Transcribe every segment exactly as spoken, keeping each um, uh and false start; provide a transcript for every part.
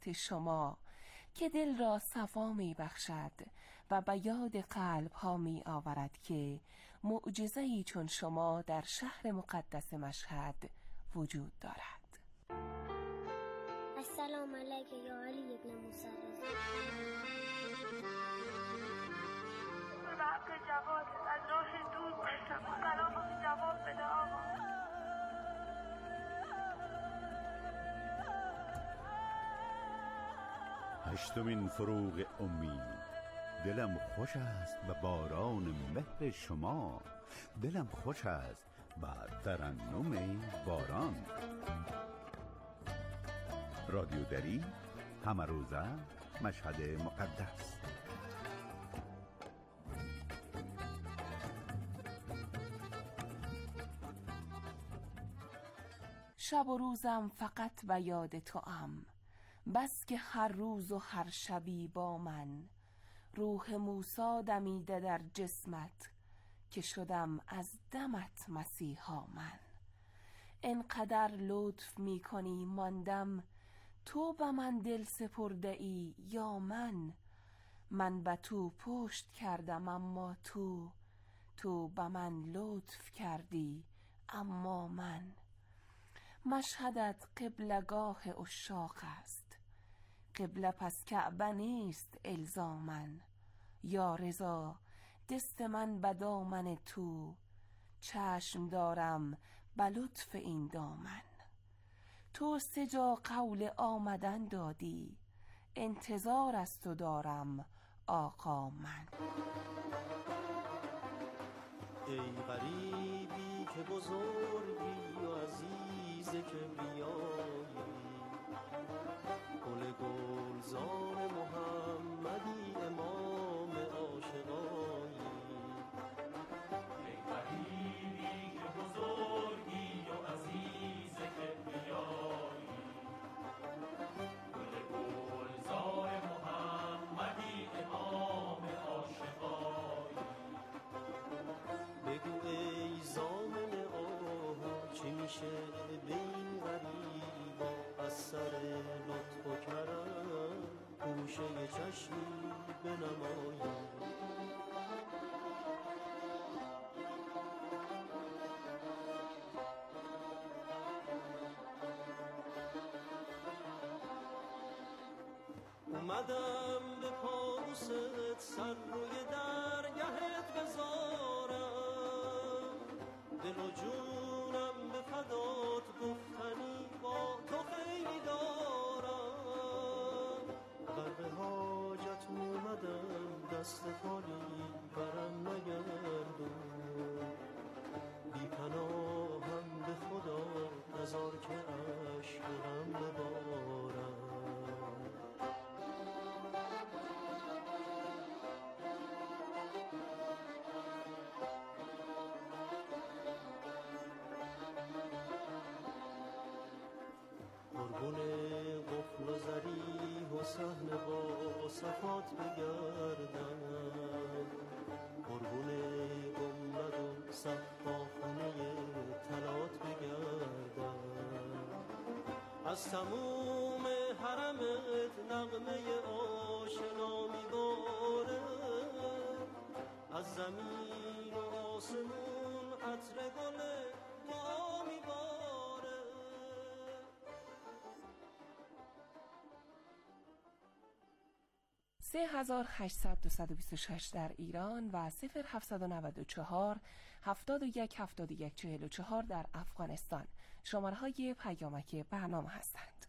صفات شما که دل را صفا می بخشد و به یاد قلب ها می آورد که معجزه‌ای چون شما در شهر مقدس مشهد وجود دارد. السلام علیک یا علی ابن موسی رضا. به حق جواد از راه دور باشم، سلام جواب بده آقا. هشتمین فروغ امید. دلم خوش است به باران مهر شما، دلم خوش است به ترنم باران. رادیو دری، همه روزه، مشهد مقدس. شب و روزم فقط به یاد توام، بس که هر روز و هر شبی با من. روح موسی دمیده در جسمت، که شدم از دمت مسیحا من. انقدر لطف می کنی ماندم، تو به من دل سپرده ای یا من. من به تو پشت کردم اما تو، تو به من لطف کردی اما من. مشهدت قبلگاه عشاق است، قبله پس کعبه نیست الزاماً. یا رضا دست من به دامن تو، چشم دارم به لطف این دامن. تو سه جا قول آمدن دادی، انتظار از تو دارم آقا من. ای غریبی که بزرگی و عزیز کبریایی، گل گلزار محمدی امام عاشقانی. ای غریبی که بزرگی و عزیز کبریایی، گل گلزار محمدی امام عاشقانی. بگو ای زامن آه چی میشه به این غریبا، از سر لطف و کرم گوشه چشمی بنمایی. اومدم به پاروست سر روی درگهت بذارم، دل و جونم به فدات گفتنی با تو خیلی دارم. غرق حاجت اومدم دست خالی برم نگردون، بی پناهم به خدا نذار که عشق غم ببارم. قربون قفل و زریح و صحن با صفات بگردم، قربون گنبد و صفا خونه طلات بگردم. از تموم حرمت نغمه آشنا میباره، از زمین و آسمون عطر گل ما میباره. سه هزار و هشتصد و بیست و شش در ایران و صفر هفتصد و نود و چهار هفتاد و یک هفتاد و یک چهل و چهار در افغانستان شماره های پیامک برنامه هستند.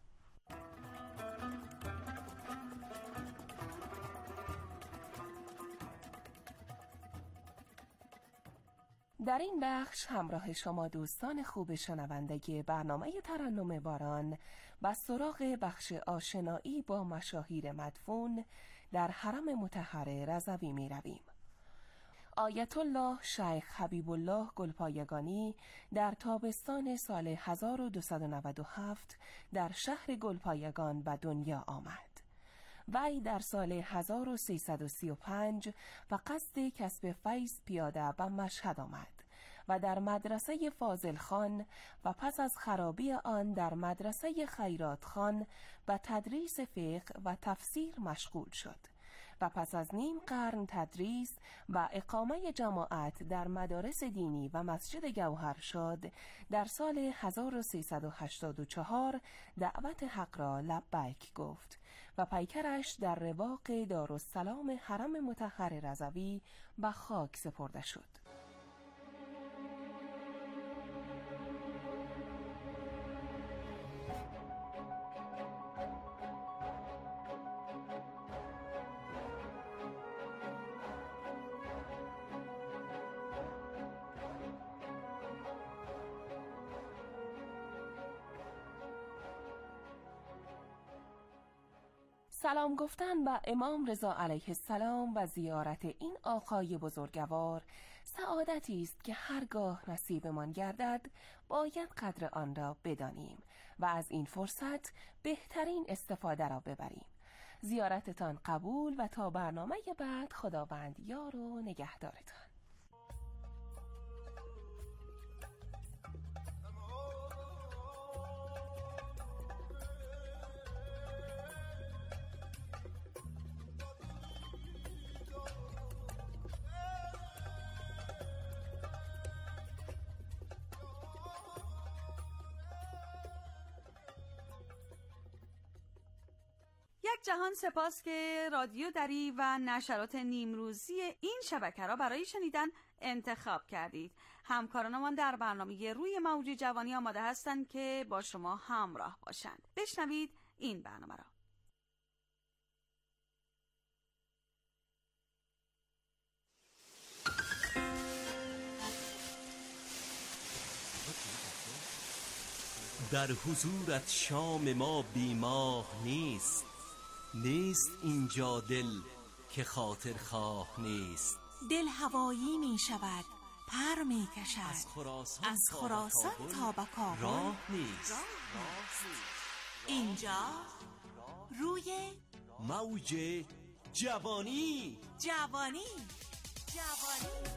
در این بخش همراه شما دوستان خوب شنونده برنامه ترنم باران و سراغ بخش آشنایی با مشاهیر مدفون در حرم مطهر رضوی می رویم. آیت الله شیخ حبیب الله گلپایگانی در تابستان سال هزار و دویست و نود و هفت در شهر گلپایگان به دنیا آمد. وی در سال هزار و سیصد و سی و پنج و قصد کسب فیض پیاده به مشهد آمد و در مدرسه فاضل خان و پس از خرابی آن در مدرسه خیرات خان و تدریس فقه و تفسیر مشغول شد و پس از نیم قرن تدریس و اقامه جماعت در مدارس دینی و مسجد گوهرشاد در سال هزار و سیصد و هشتاد و چهار دعوت حق را لبیک گفت و پیکرش در رواق دارالسلام حرم مطهر رضوی به خاک سپرده شد. سلام گفتن به امام رضا علیه السلام و زیارت این آقای بزرگوار سعادتی است که هرگاه نصیبمان گردد باید قدر آن را بدانیم و از این فرصت بهترین استفاده را ببریم. زیارتتان قبول و تا برنامه بعد خداوند یار و نگهدارتان. یک جهان سپاس که رادیو دری و نشرات نیمروزی این شبکه را برای شنیدن انتخاب کردید. همکارانمان در برنامه روی موج جوانی آماده هستند که با شما همراه باشند. بشنوید این برنامه را. در حضورت شام ما بیماه نیست، نیست اینجا دل که خاطر خواه نیست. دل هوایی می شود، پر می کشد، از خراسان, از خراسان تا به کابل راه نیست. اینجا روی موج جوانی جوانی جوانی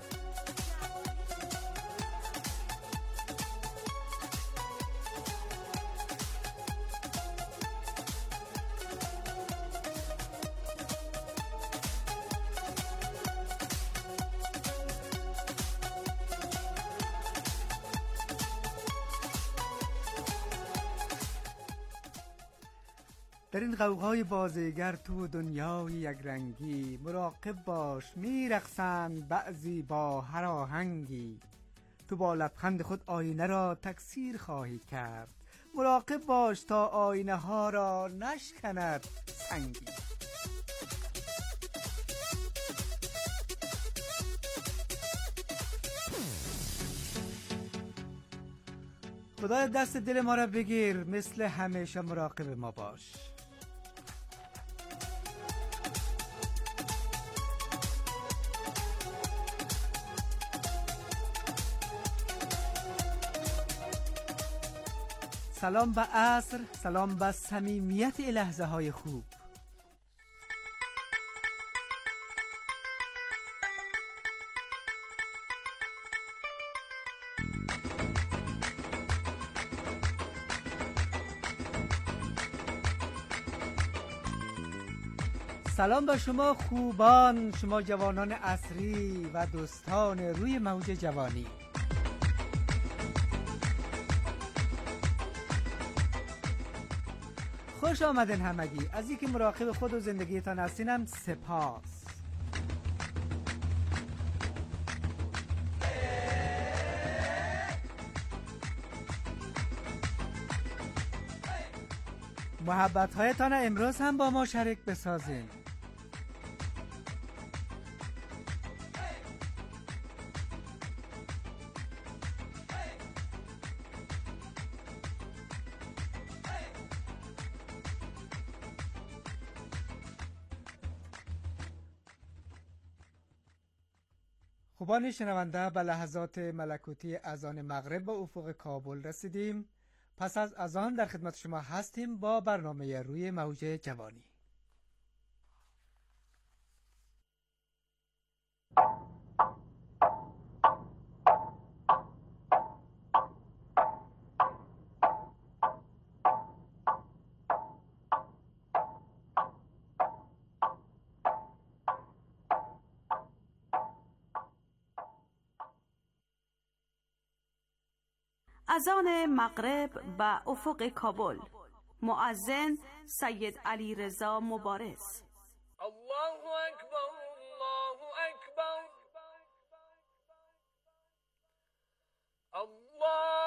در این غوغای بازیگر تو دنیای یک رنگی مراقب باش، میرقصند بعضی با هر آهنگی. تو با لبخند خود آینه را تکثیر خواهی کرد، مراقب باش تا آینه ها را نشکند سنگی. خدای دست دل ما را بگیر، مثل همیشه مراقب ما باش. سلام به عصر، سلام به صمیمیت لحظه های خوب. سلام به شما خوبان، شما جوانان عصری و دوستان روی موج جوانی. خوش آمدین همگی. از اینکه مراقب خود و زندگیتان هستینم سپاس. محبت هایتان امروز هم با ما شریک بسازین. خوبان شنونده، به لحظات ملکوتی اذان مغرب به افق کابل رسیدیم. پس از اذان در خدمت شما هستیم با برنامه روی موج جوانی. اذان مغرب و افق کابل. مؤذن سید علی رضا مبارز. الله اکبر، الله اکبر، الله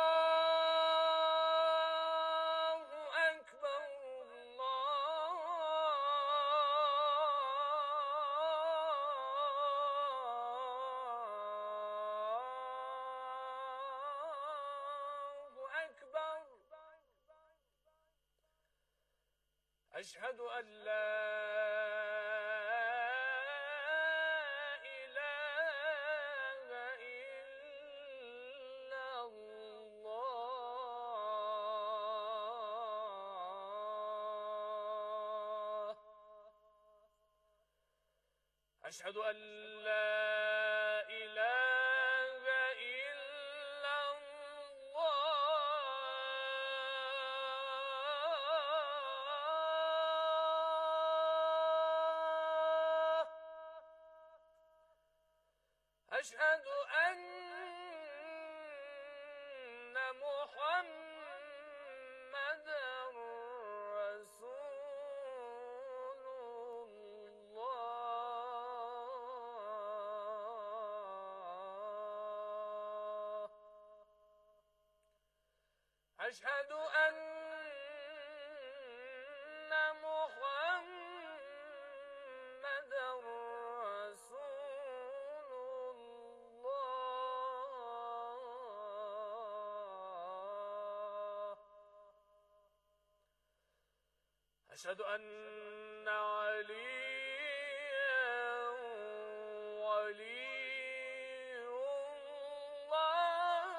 أشهد أن لا إله إلا الله. أشهد أن لا إله إلا أشهد أن محمدًا رسول الله. أشهد أن محمدًا أشهد أن عليا ولي الله.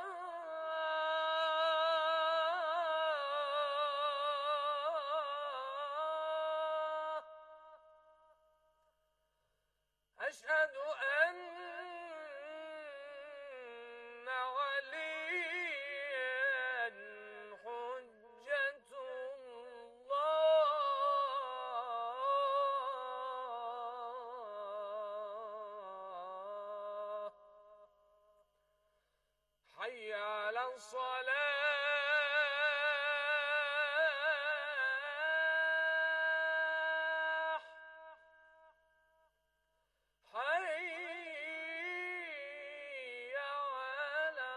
أشهد أن عليا حجة حي على الصلاة، حي على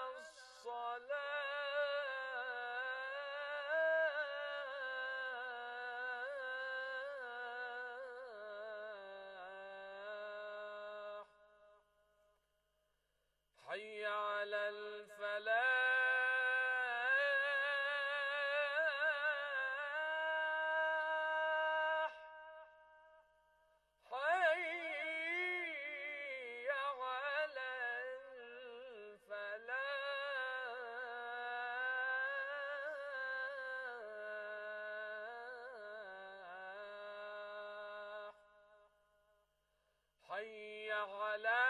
الصلاة، حي على الفلاح، حي على الفلاح، حي على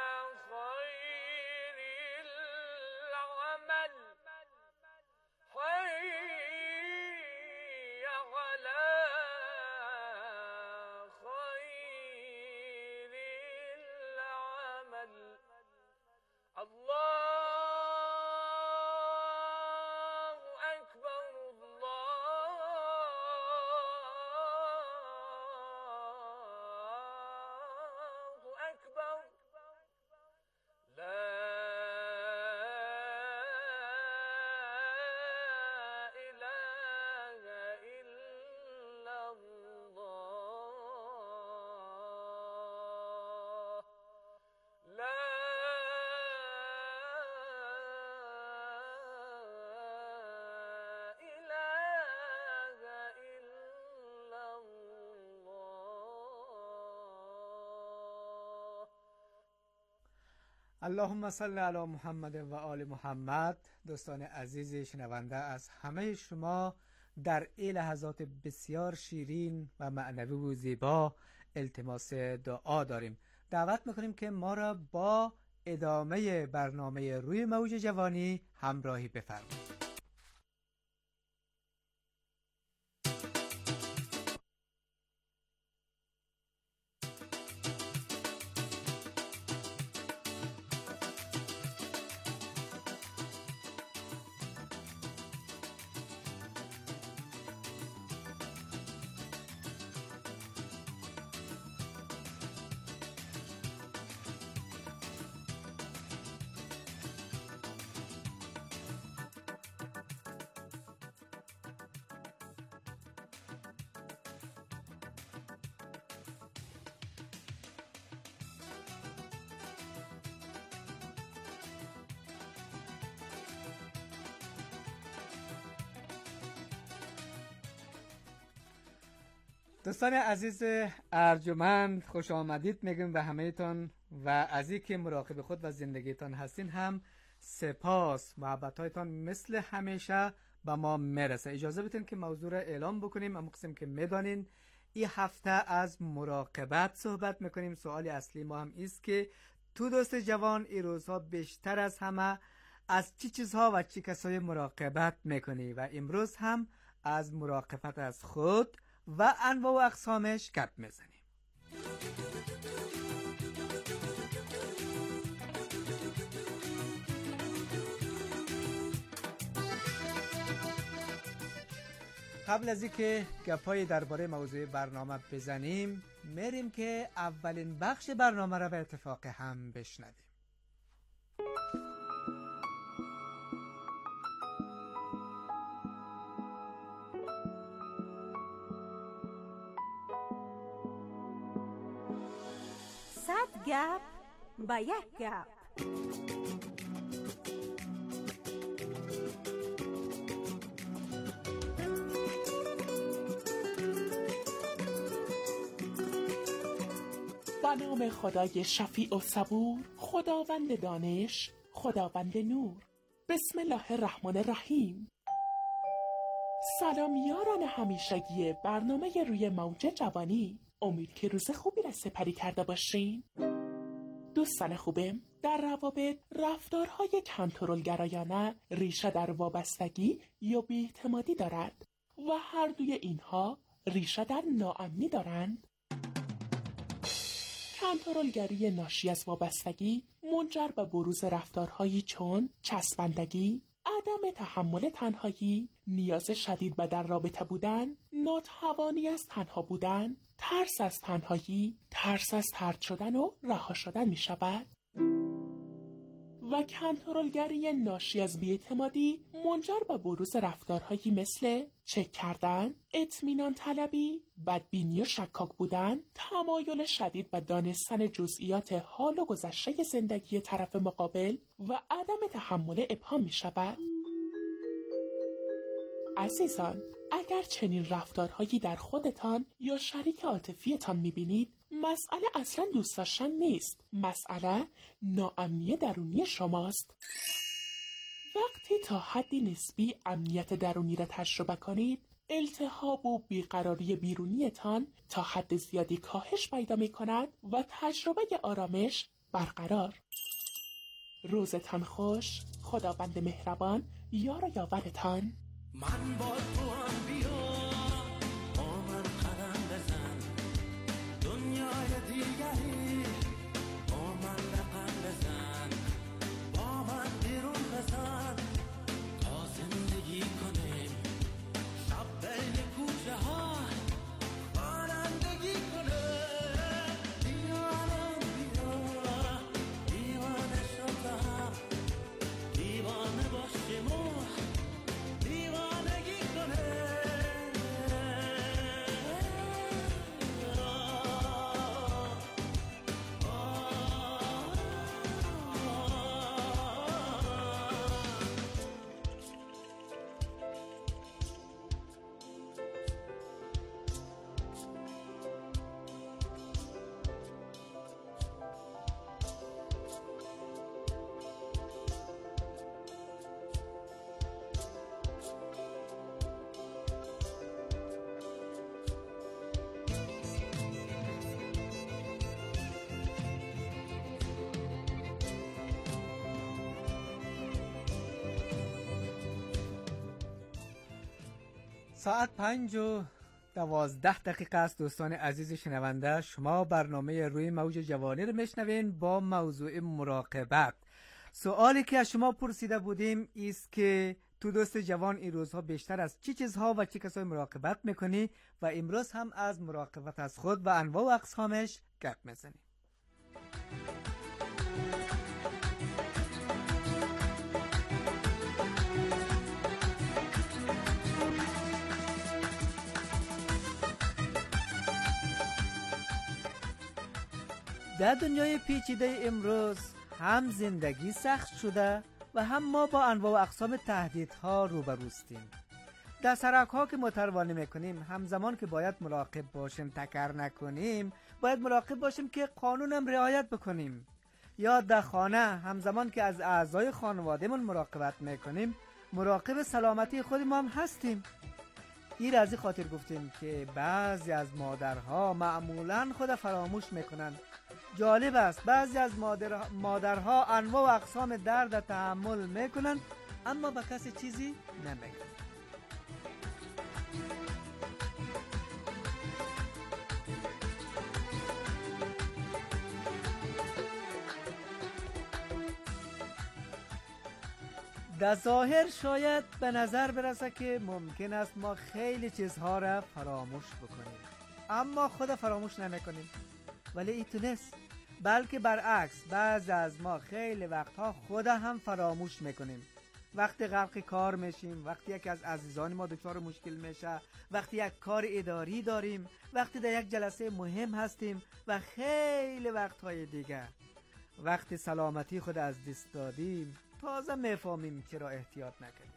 خير العمل، حي على خير العمل. الله أكبر، الله أكبر، لا إله إلا الله، لا إله إلا الله. اللهم صل علی محمد و آل محمد. دوستان عزیز شنونده، از همه شما در این لحظات بسیار شیرین و معنوی و زیبا التماس دعا داریم. دعوت میکنیم که ما را با ادامه برنامه روی موج جوانی همراهی بفرمایید. دوستان عزیز ارجمند، خوش آمدید میگم به همه تان و از این که مراقب خود و زندگیتان هستین هم سپاس. محبت هایتان مثل همیشه به ما میرسه. اجازه بدین که موضوع را اعلام بکنیم. اما قسم که میدانین این هفته از مراقبت صحبت میکنیم. سوال اصلی ما هم است که تو دوست جوان این روزها بیشتر از همه از چی چیزها و چی کسای مراقبت میکنی؟ و امروز هم از مراقبت از خود و انواع و اقسامش گپ میزنیم. قبل از اینکه گپای درباره موضوع برنامه بزنیم، میریم که اولین بخش برنامه را به اتفاق هم بشنویم. صد گپ با یک گپ. به نام خدای شفیع و صبور، خداوند دانش، خداوند نور. بسم الله الرحمن الرحیم. سلام یاران همیشگی برنامه روی موج جوانی. امید که روز خوبی را سپری کرده باشین. دوستان خوبم، در روابط رفتارهای کنترلگرایانه ریشه در وابستگی یا بی‌اعتمادی دارد و هر دوی اینها ریشه در ناامنی دارند. کنترلگری ناشی از وابستگی منجر به بروز رفتارهایی چون چسبندگی، عدم تحمل تنهایی، نیاز شدید به در رابطه بودن، ناتوانی از تنها بودن، ترس از تنهایی، ترس از طرد شدن و رها شدن می شود. و کنترلگری ناشی از بی‌اعتمادی منجر به بروز رفتارهایی مثل چک کردن، اطمینان طلبی، بدبینی و شکاک بودن، تمایل شدید به دانستن جزئیات حال و گذشته زندگی طرف مقابل و عدم تحمل ابهام می شود. عزیزان، اگر چنین رفتارهایی در خودتان یا شریک عاطفیتان می‌بینید، مسئله اصلا دوست داشتن نیست. مسئله ناامنی درونی شماست. وقتی تا حدی نسبی امنیت درونی را تجربه کنید، التهاب و بیقراری بیرونیتان تا حد زیادی کاهش پیدا می‌کند و تجربه آرامش برقرار. روزتان خوش. خداوند مهربان یار و یاورتان. من با تو هم بیا، با من قدم بزن، دنیای دیگری با من رقم بزن، با من بیرون بزن تا زندگی کنیم، شب بین کوچه ها رانندگی کنیم. دیوانه بیا، دیوانه شدم، دیوانه باشیم و ساعت پنج و دوازده دقیقه است. دوستان عزیز شنونده، شما برنامه روی موج جوانی رو میشنوین با موضوع مراقبت. سوالی که از شما پرسیده بودیم است که تو دوست جوان این روزها بیشتر از چی چیزها و چی کسای مراقبت میکنی؟ و امروز هم از مراقبت از خود و انواع و اقسامش گپ میزنیم. در دنیای پیچیده امروز هم زندگی سخت شده و هم ما با انواع و اقسام تهدیدها روبروستیم. دسترک ها که متروانی میکنیم همزمان که باید مراقب باشیم تکر نکنیم، باید مراقب باشیم که قانون هم رعایت بکنیم. یا در خانه همزمان که از اعضای خانوادهمون مراقبت میکنیم، مراقب سلامتی خود ما هم هستیم. این از این خاطر گفتیم که بعضی از مادرها معمولاً خود فراموش میکنن. جالب است بعضی از مادر... مادرها انواع و اقسام درد تحمل میکنن اما به کسی چیزی نمیگن. در ظاهر شاید به نظر برسه که ممکن است ما خیلی چیزها را فراموش بکنیم، اما خود فراموش نمیکنیم. ولی این تو نیست، بلکه برعکس بعضی از ما خیلی وقتها خود هم فراموش میکنیم. وقتی غرق کار میشیم، وقتی یکی از عزیزان ما دچار مشکل میشه، وقتی یک کار اداری داریم، وقتی در یک جلسه مهم هستیم و خیلی وقتهای دیگه. وقتی سلامتی خود از دست دادیم تازه میفهمیم چرا احتیاط نکنیم.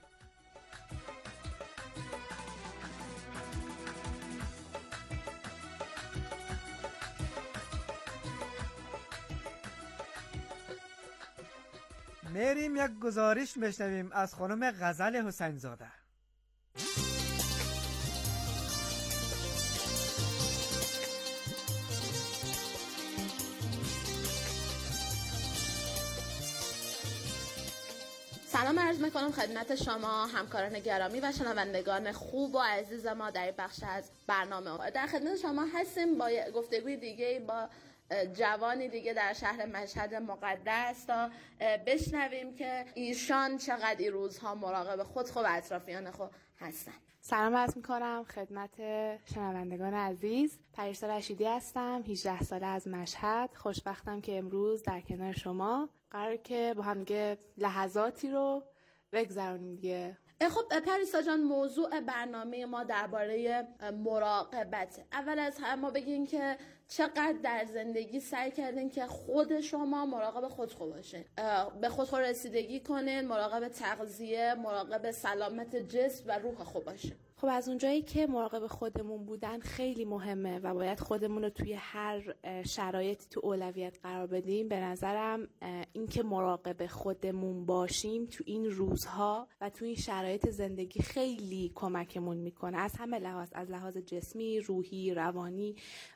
میریم یک گزارش بشنویم از خانم غزل حسین زاده. سلام عرض میکنم خدمت شما همکاران گرامی و شنوندگان خوب و عزیز ما در بخش از برنامه. در خدمت شما هستیم با گفتگوی دیگه با جوانی دیگه در شهر مشهد مقدس تا بشنویم که ایشان چقدر این روزها مراقب خود خود و اطرافیان خود هستن. سلام عرض میکنم خدمت شنوندگان عزیز. پریسا رشیدی هستم، هجده ساله از مشهد. خوشبختم که امروز در کنار شما قراره که با هم دیگه لحظاتی رو بگذرونیم دیگه. خب پریسا جان، موضوع برنامه ما درباره مراقبت. اول از همه ما بگین که چقدر در زندگی سعی کردین که خود شما مراقب خود خود باشین، به خود خود رسیدگی کنین، مراقب تغذیه، مراقب سلامت جسم و روح خود باشین. خب از اونجایی که مراقب خودمون بودن خیلی مهمه و باید خودمون رو توی هر شرایطی تو اولویت قرار بدیم، به نظرم این که مراقب خودمون باشیم تو این روزها و تو این شرایط زندگی خیلی کمکمون میکنه، از همه لحاظ، از لحاظ جسمی، روحی، روانی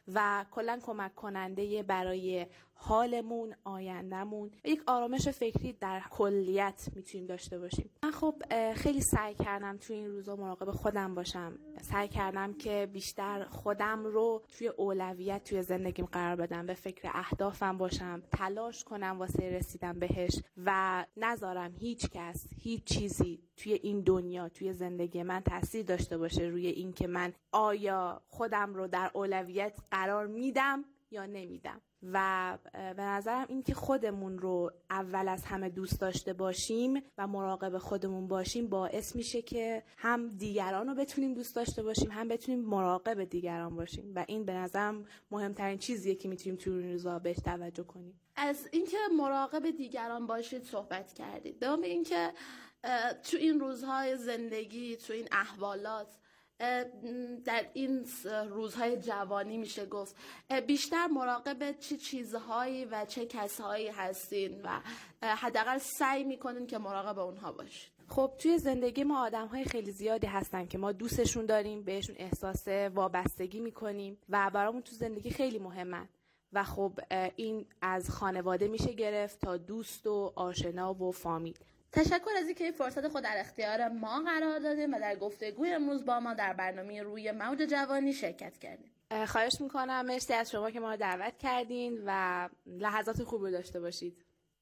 و کلا کمک کننده برای حالمون، آیندهمون، یک آرامش فکری در کلیت میتونیم داشته باشیم. من خب خیلی سعی کردم توی این روزا مراقب خودم باشم. سعی کردم که بیشتر خودم رو توی اولویت توی زندگیم قرار بدم، به فکر اهدافم باشم، تلاش کنم واسه رسیدن بهش و نذارم هیچ کس، هیچ چیزی توی این دنیا، توی زندگی من تاثیر داشته باشه روی این که من آیا خودم رو در اولویت قرار میدم یا نمیدم. و به نظرم این که خودمون رو اول از همه دوست داشته باشیم و مراقب خودمون باشیم باعث میشه که هم دیگران رو بتونیم دوست داشته باشیم، هم بتونیم مراقب دیگران باشیم و این به نظرم مهمترین چیزیه که میتونیم تو این روزا بهش توجه کنیم. از اینکه مراقب دیگران باشید صحبت کردید. دوم اینکه تو این روزهای زندگی، تو این احوالات، در این روزهای جوانی میشه گفت بیشتر مراقب چه چیزهایی و چه کسایی هستین و حداقل سعی میکنین که مراقب اونها باشین؟ خب توی زندگی ما آدم‌های خیلی زیادی هستن که ما دوستشون داریم، بهشون احساس وابستگی میکنیم و برامون تو زندگی خیلی مهمن و خب این از خانواده میشه گرفت تا دوست و آشنا و فامیل. تشکر از اینکه فرصت خود در اختیار ما قرار دادیم و در گفتگوی امروز با ما در برنامه روی موج جوانی شرکت کردیم. خواهش میکنم، مرسی از شما که ما رو دعوت کردین و لحظات خوبی داشته باشید.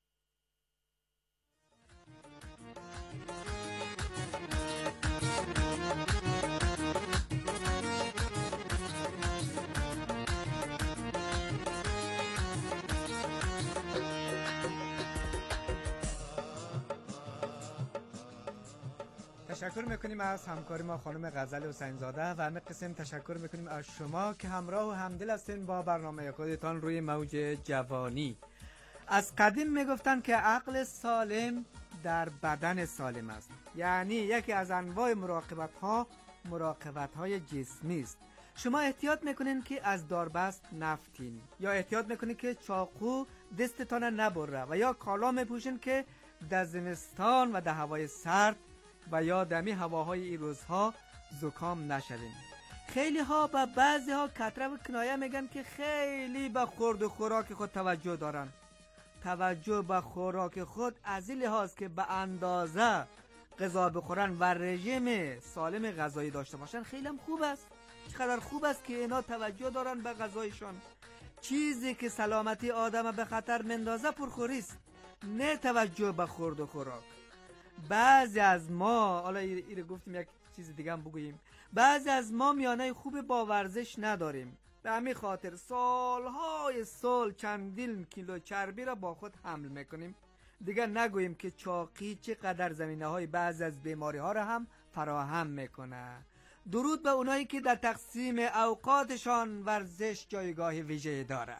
تشکر میکنیم از همکار ما خانم غزل حسین زاده و همه قسم تشکر میکنیم از شما که همراه و همدل هستین با برنامه خودتان روی موج جوانی. از قدیم میگفتن که عقل سالم در بدن سالم است. یعنی یکی از انواع مراقبت ها مراقبت های جسمی است. شما احتیاط میکنین که از داربست نفتین، یا احتیاط میکنین که چاقو دستتان نبره، و یا کالا میپوشین که در زمستان و در هوای سرد و یا دمی هواهای این روزها زکام نشوین. خیلی ها و بعضی ها کتره و کنایه میگن که خیلی به خورد و خوراک خود توجه دارن. توجه به خوراک خود از این لحاظ که به اندازه غذا بخورن و رژیم سالم غذایی داشته باشن خیلی هم خوب است. چقدر خوب است که اینا توجه دارن به غذایشان. چیزی که سلامتی آدم به خطر مندازه پرخوری است، نه توجه به خورد و خوراک. بعضی از ما، حالا ایره گفتیم یک چیز دیگه هم بگوییم، بعضی از ما میانه خوب با ورزش نداریم. به همین خاطر سالهای سال چندین کیلو چربی را با خود حمل میکنیم. دیگه نگوییم که چاقی چقدر زمینه های بعضی از بیماری ها را هم فراهم میکنه. درود به اونایی که در تقسیم اوقاتشان ورزش جایگاه ویژه داره.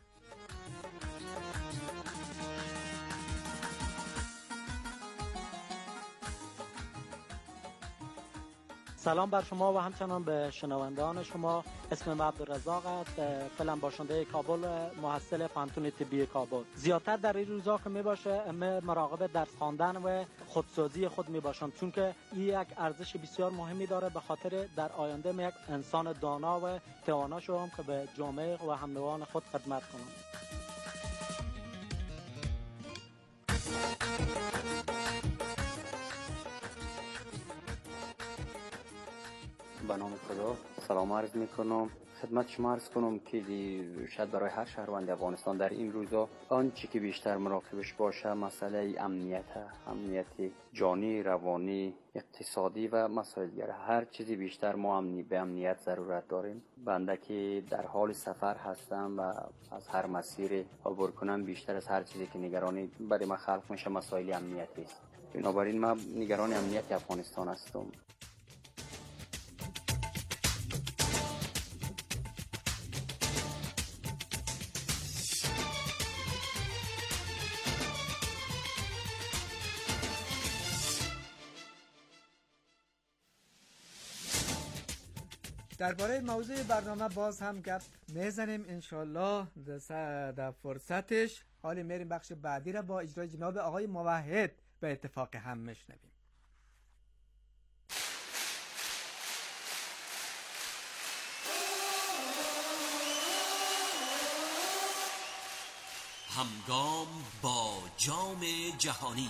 سلام بر شما و همچنان به شنوندگان شما. اسمم عبدالرزاق است، فعلا باشنده کابل، محصل پانتون طبی کابل. زیادتر در این روزا که می باشه مراقب درس خواندن و خودسازی خود می باشم، چون که این یک ارزش بسیار مهمی داره، به خاطر در آینده می یک انسان دانا و توانا شوم که به جامعه و همنوعان خود خدمت کنم. به نام خدا سلام عرض میکنم خدمت شما. عرض کنم که شاید برای هر شهروند افغانستان در این روزا آنچه که بیشتر مراقبش باشه مسئله امنیت، امنیت جانی، روانی، اقتصادی و مسائل دیگر. هر چیزی بیشتر ما امنی به امنیت ضرورت داریم. بنده که در حال سفر هستم و از هر مسیر عبور کنم، بیشتر از هر چیزی که نگرانی برای من خلق میشه مسائل امنیتی است. بنابراین من نگران امنیت افغانستان هستم. درباره موضوع برنامه باز هم گپ میزنیم انشالله در فرصتش. حالی میریم بخش بعدی را با اجرای جناب آقای موحد به اتفاق هم میشنویم. همگام با جام جهانی.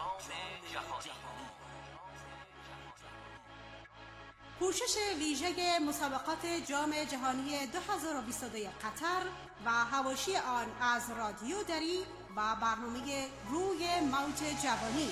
پوشش ویژه مسابقات جام جهانی دو هزار و بیست و دو قطر و حواشی آن از رادیو دری و برنامه روی موج جوانی.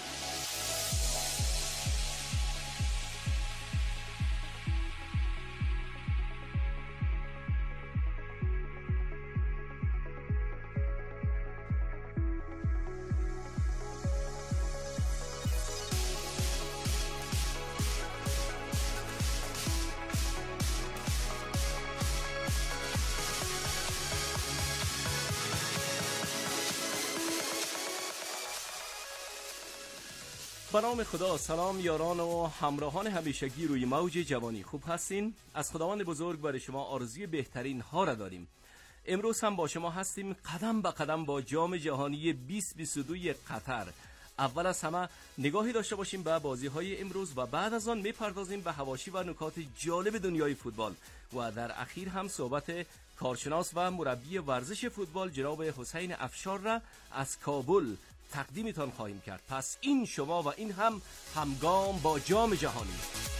به نام خدا. سلام یاران و همراهان همیشگی روی موج جوانی، خوب هستین؟ از خداوند بزرگ برای شما آرزوی بهترین ها را داریم. امروز هم با شما هستیم قدم به قدم با جام جهانی بیست بیست و دو قطر. اول از همه نگاهی داشته باشیم به بازی های امروز و بعد از آن میپردازیم به حواشی و نکات جالب دنیای فوتبال و در اخیر هم صحبت کارشناس و مربی ورزش فوتبال جناب حسین افشار را از کابل تقدیمتان خواهیم کرد. پس این شما و این هم همگام با جام جهانی.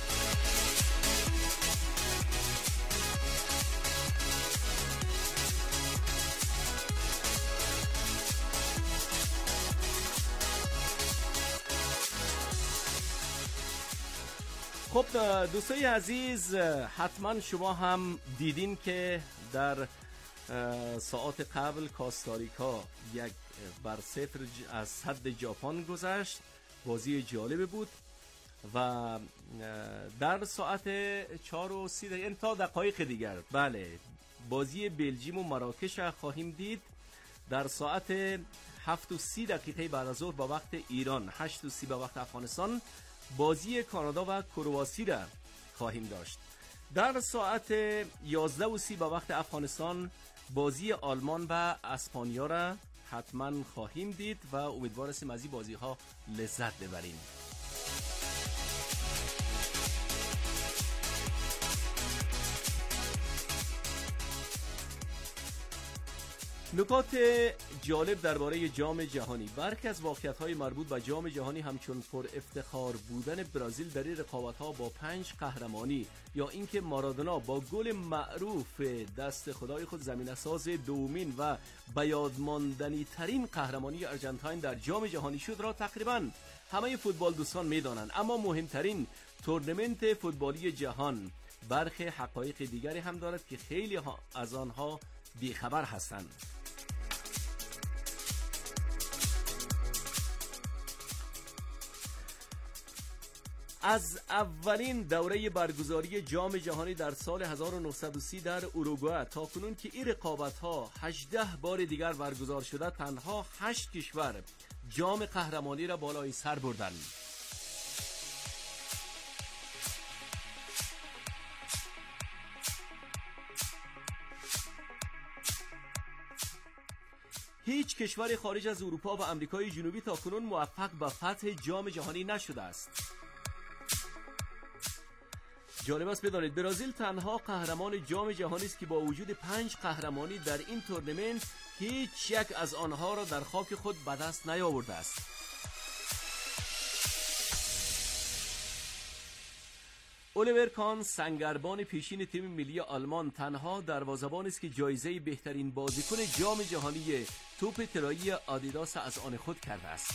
خب دوستای عزیز، حتما شما هم دیدین که در ساعات قبل کاستاریکا یک بر صفر از صد ژاپن گذشت. بازی جالب بود و در ساعت چهار و سی دقیقه تا دقایق دیگر بله بازی بلژیم و مراکش خواهیم دید. در ساعت هفت و سی دقیقه بعد از ظهر با وقت ایران، هشت و سی با وقت افغانستان بازی کانادا و کرواسی را خواهیم داشت. در ساعت یازده و سی با وقت افغانستان بازی آلمان و اسپانیا را حتما خواهیم دید و امیدوار هستیم از این بازی ها لذت ببریم. نکات جالب درباره جام جهانی. برخی از واقعیت‌های مربوط به جام جهانی همچون پر افتخار بودن برزیل در این رقابت‌ها با پنج قهرمانی یا اینکه مارادونا با گل معروف دست خدای خود زمینه‌ساز دومین و به یاد ماندنی ترین قهرمانی ارژانتین در جام جهانی شد را تقریباً همه فوتبال دوستان می‌دانند. اما مهمترین تورنمنت فوتبالی جهان برخی حقایق دیگری هم دارد که خیلی از آنها بیخبر هستند. از اولین دوره برگزاری جام جهانی در سال هزار و نهصد و سی در اوروگوئه تا کنون که این رقابت‌ها هجده بار دیگر برگزار شده، تنها هشت کشور جام قهرمانی را بالای سر بردند. هیچ کشور خارج از اروپا و آمریکای جنوبی تا کنون موفق به فتح جام جهانی نشده است. جالب است بدانید برزیل تنها قهرمان جام جهانی است که با وجود پنج قهرمانی در این تورنمنت هیچ یک از آنها را در خاک خود به دست نیاورده است. الیور کان سنگربان پیشین تیم ملی آلمان تنها دروازه‌بان است که جایزه بهترین بازیکن جام جهانی توپ طلایی آدیداس از آن خود کرده است.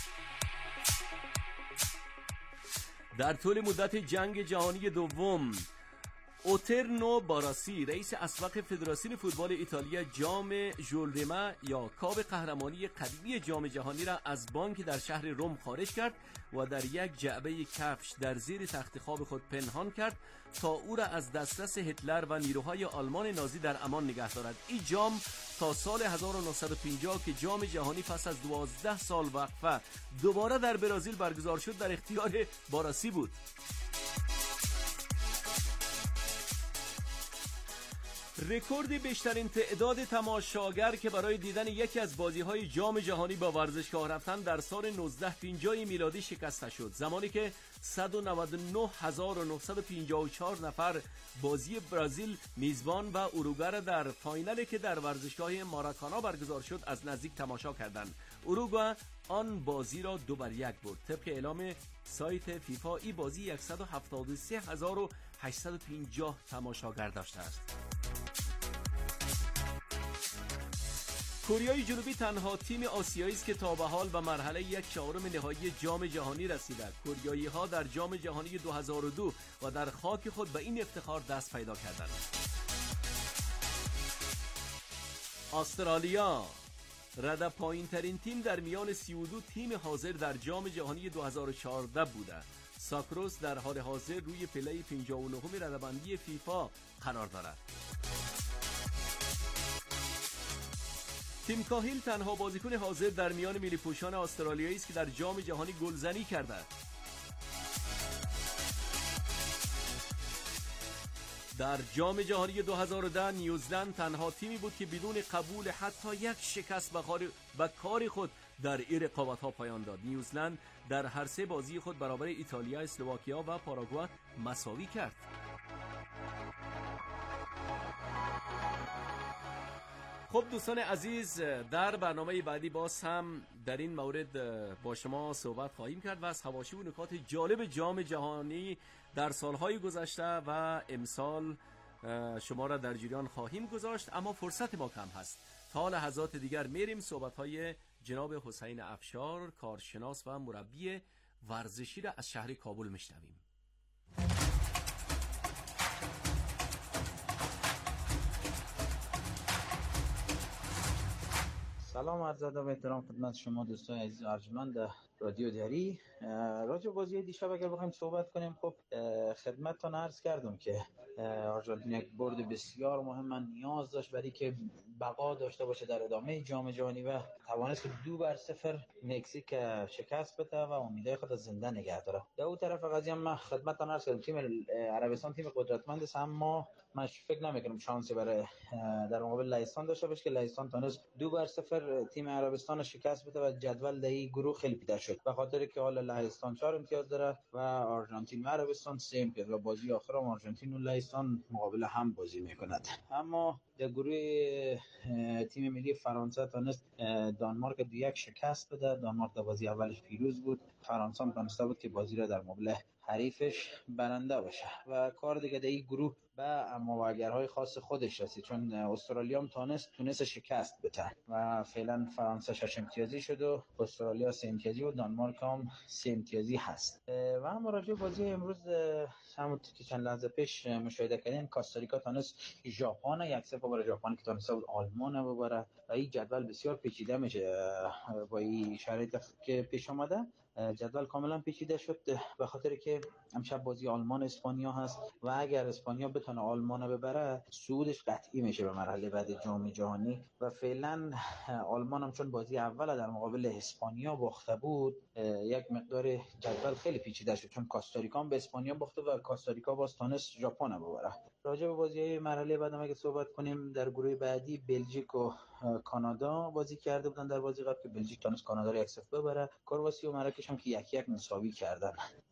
در طول مدت جنگ جهانی دوم اوترنو باراسی رئیس اسبق فدراسیون فوتبال ایتالیا جام ژولرما یا کاو قهرمانی قدیمی جام جهانی را از بانک در شهر روم خارج کرد و در یک جعبه کفش در زیر تخت خواب خود پنهان کرد تا او را از دسترس هتلر و نیروهای آلمان نازی در امان نگه دارد. این جام تا سال هزار و نهصد و پنجاه که جام جهانی پس از دوازده سال وقفه دوباره در برزیل برگزار شد در اختیار باراسی بود. رکورد بیشترین تعداد تماشاگر که برای دیدن یکی از بازی‌های جام جهانی با ورزشگاه رفتن در سال نوزده پنجاه میلادی شکسته شد، زمانی که صد و نود و نه هزار و نهصد و پنجاه و چهار نفر بازی برزیل میزبان و اوروگوئه را در فاینالی که در ورزشگاه ماراکانا برگزار شد از نزدیک تماشا کردند. اوروگوئه آن بازی را دو بر یک برد. طبق اعلام سایت فیفا این بازی صد و هفتاد و سه هزار و هشتصد و پنجاه تماشاگر داشته است. کره جنوبی تنها تیم آسیایی است که تا به حال به مرحله یک چهارم نهایی جام جهانی رسیده. کره‌ای‌ها در جام جهانی دو هزار و دو و در خاک خود به این افتخار دست پیدا کردند. استرالیا رده پایین ترین تیم در میان سی و دو تیم حاضر در جام جهانی دو هزار و چهارده بوده. ساکروس در حال حاضر روی پله پنجاه و نهم رده‌بندی فیفا قرار دارد. تیم کاهیل تنها بازیکن حاضر در میان ملی پوشان استرالیایی است که در جام جهانی گلزنی کرده. در جام جهانی دو هزار و ده نیوزلند تنها تیمی بود که بدون قبول حتی یک شکست به کار خود در این رقابت‌ها پایان داد. نیوزلند در هر سه بازی خود برابر ایتالیا، اسلواکیا و پاراگوئه مساوی کرد. خب دوستان عزیز، در برنامه بعدی باز هم در این مورد با شما صحبت خواهیم کرد و از حواشی و نکات جالب جام جهانی در سالهای گذشته و امسال شما را در جریان خواهیم گذاشت، اما فرصت ما کم هست. تا لحظات دیگر میریم صحبت‌های جناب حسین افشار، کارشناس و مربی ورزشی را از شهر کابل میشنویم. سلام عرض ادب و احترام خدمت شما دوستان عزیز ارجمند رادیو دری. راجع به بازی دیشب اگر بخوایم صحبت کنیم، خب خدمتتون عرض کردم که آرژانتین یک برد بسیار مهم نیاز داشت برای که بقا داشته باشه در ادامه جام جهانی و توانست که دو بر صفر مکزیک شکست بده و امیدهای خود زنده نگه داره. در اون طرف قضیه هم خدمتتون عرض کردم تیم عربستان تیم قدرتمند است، اما من فکر نمیکنم شانسی برای در مقابل لهستان داشته باشه که لهستان تونست دو بر صفر تیم عربستان شکست بده و جدول در این گروه خیلی پیدا شد، به خاطر که حالا لهستان چهار امتیاز داره و آرژانتین و عربستان سه امتیاز و بازی آخر هم آرژانتین و لهستان مقابل هم بازی میکند. اما در گروه تیم ملی فرانسه تونست دانمارک دو یک شکست بده. دانمارک در بازی اولش پیروز بود، فرانسه هم تونسته بود که بازی را در مقابل حریفش برنده باشه و کار دیگه در این گروه به مواجه‌های خاص خودش رسید، چون استرالیا هم تونست تونست شکست بده و فعلا فرانسه شش امتیازی شد و استرالیا سه امتیازی و دانمارک هم سه امتیازی هست. و هم راجع بازی امروز همونطور که چند لحظه پیش مشاهده کردین، کاستاریکا تونست ژاپن یک صفر ببره، ژاپن که تونست بود آلمان ببره و این جدول بسیار پیچیده میشه با این شرایطی که پیش اومده. جدول کاملا پیچیده شد به خاطر که امشب بازی آلمان اسپانیا هست و اگر اسپانیا بتونه آلمان ببره صعودش قطعی میشه به مرحله بعد جام جهانی و فعلا آلمان هم چون بازی اول در مقابل اسپانیا باخته بود یک مقدار جدول خیلی پیچیده شد، چون کاستاریکا هم به اسپانیا باخته و کاستاریکا باز تونست ژاپن ببره. راجع به بازی مرحله بعد اگه صحبت کنیم، در گروه بعدی بلژیک و کانادا بازی کرده بودن در بازی قبل که بلژیک تونست کانادا رو یک صفر ببره. کرواسی و مراکش هم که یک یک مساوی کردن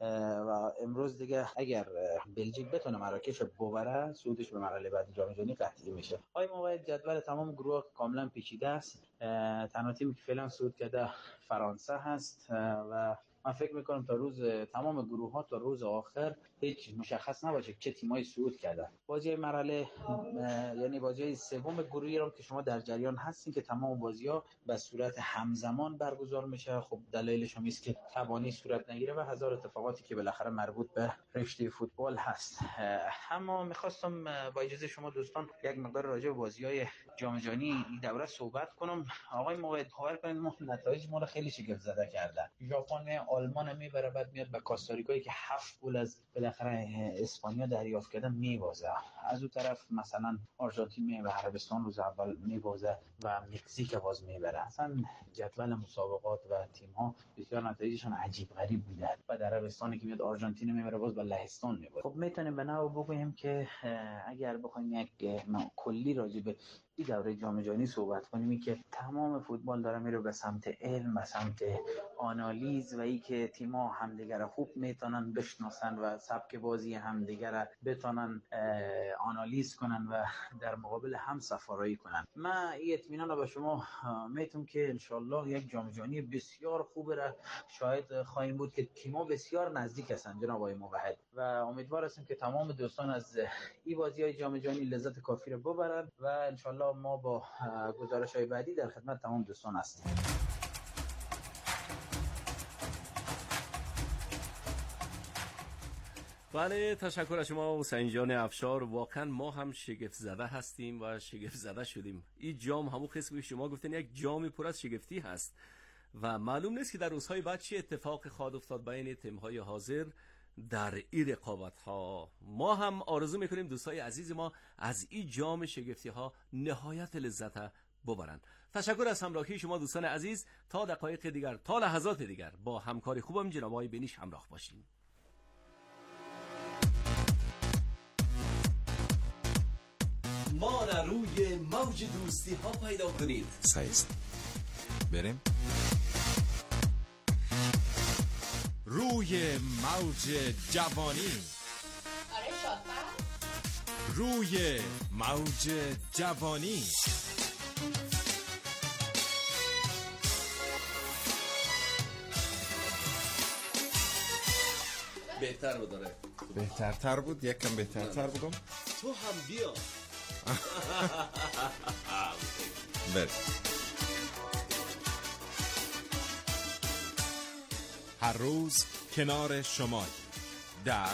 و امروز دیگه اگر بلژیک بتونه مراکش رو ببره صعودش به مرحله بعدی جام جهانی قطعی میشه. آی موقع جدول تمام گروه کاملا پیچیده است. تنها تیمی که فعلا صعود کرده فرانسه هست و من فکر میکنم تا روز تمام گروه ها تا روز آخر هیچ مشخص نباشه چه تیمایی صعود کردن. بازی مرحله یعنی بازی سوم گروهی رو که شما در جریان هستین که تمام بازی ها به صورت همزمان برگزار میشه. خب دلایلش هم است که تبانی صورت نگیره و هزار اتفاقاتی که بالاخره مربوط به رشته فوتبال هست. اما میخواستم با اجازه شما دوستان یک مقدار راجع به بازی‌های جام جهانی این دوره صحبت کنم. آقای موعد خبر کنید ما نتایج ما رو خیلی شگفت زده کردن. ژاپن آلمان میبره، بعد میاد به کاستاریکایی که هفت گل از بالاخره اسپانیا دریافت کرده میبازه. از اون طرف مثلا آرژانتین میاد به عربستان روز اول میبازه و مکزیک باز میبره. اصلا جدول مسابقات و تیم ها بسیار نتایجشون عجیب غریب بوده و در عربستانی که میاد آرژانتین میبره باز به لهستان میبره. خب میتونیم به نوع بگوییم که اگر بخوایم یک کلی راجع به این دوره جام جهانی صحبت کنیم که تمام فوتبال داره میره به سمت علم، به سمت آنالیز و ای که تیم‌ها همدیگر خوب میتونن بشناسن و سبک بازی همدیگر بتونن آنالیز کنن و در مقابل هم سفارایی کنن. من این اطمینان رو به شما میتونم که انشالله یک جام جهانی بسیار خوب را شاهد خواهیم بود که تیم‌ها بسیار نزدیک هستن جناب آقای موحد و امیدوار هستم که تمام دوستان از این بازی‌های جام جهانی لذت کافی رو ببرن و انشالله ما با گزارش‌های بعدی در خدمت تمام دوستان هستیم. بله، تشکر از شما حسین جان افشار. واقعا ما هم شگفت زده هستیم و شگفت زده شدیم. این جام همون قسمی که شما گفتین یک جام پر از شگفتی هست و معلوم نیست که در روزهای بعد چه اتفاقی خواهد افتاد بین تیم‌های حاضر در این رقابت‌ها. ما هم آرزو میکنیم دوستای عزیز ما از این جام شگفتی ها نهایت لذت ببرن. تشکر از همراهی شما دوستان عزیز. تا دقایق دیگر، تا لحظات دیگر با همکاری خوبم جناب آقای بنیش همراه باشیم. ما را روی موج دوستی ها پیدا کنید. سایست بریم روی موج جوانی. آره شاطر. روی موج جوانی. بهتر بود داره. بهترتر بود، یکم بهترتر بگم. تو هم بیا. بریم. هر روز کنار شما در